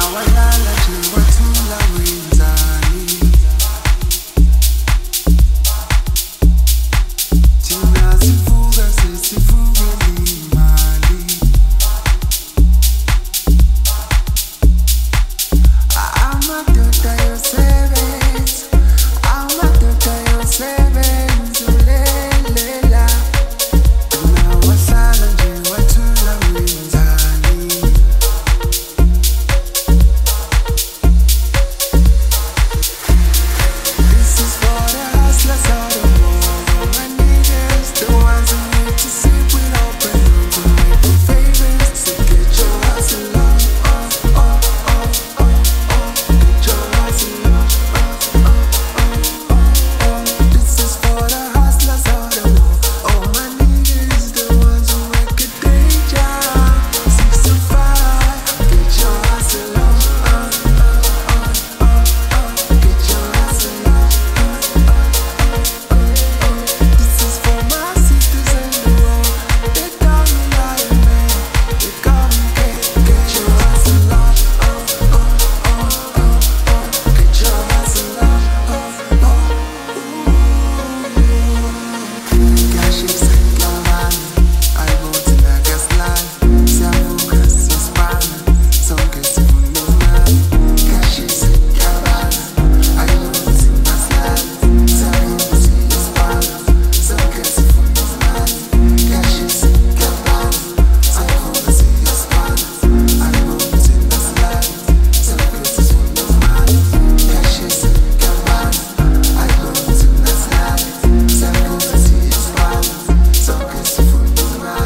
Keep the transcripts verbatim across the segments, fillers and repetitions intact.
walala nje wathula wenzani thina sivuka sesivukela imali amadoda yosebenza amadoda yosebenza ulelela thina wahlala nje wathula wenzani This is for the hustlers of the world, all my niggas, the ones who need to sleep with open arms and wait for favors. So get your hustle on, on, on, on, on, on. Get your hustle on, on, on, on, on, on. This is for the hustlers of the world, all my niggas, the ones who work a day job, six to five. Get your hustle on, on, on, on, on, on. Get your hustle on, on, on, on, on, on. This is for my sisters in the world. They call me lion man. They call me get, get your hustle on, on, on, on, on, on. Get your hustle on, on, on. Cash is clavada, I want to la gaslight. Se afuga, se espalda, son que se funde mal. Cash is clavada, I want to gaslight. Se afuga, se espalda, son que se funde mal. Cash is clavada, se afuga, se espalda, I want to gaslight. Son que se funde mal. Cash is clavada, I want to gaslight. Se afuga, se espalda, son que se funde mal.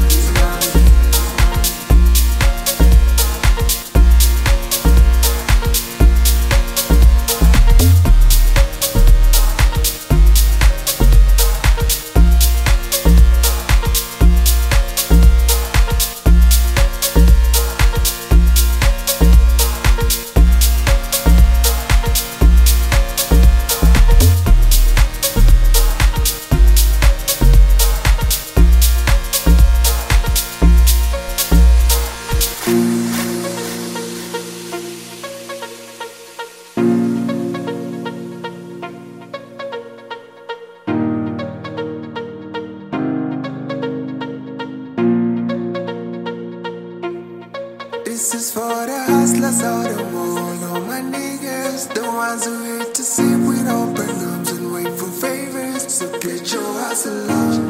This is for the hustlers of the world, all my niggas, the ones who hate to sleep with open arms and wait for favors. So get your hustle on.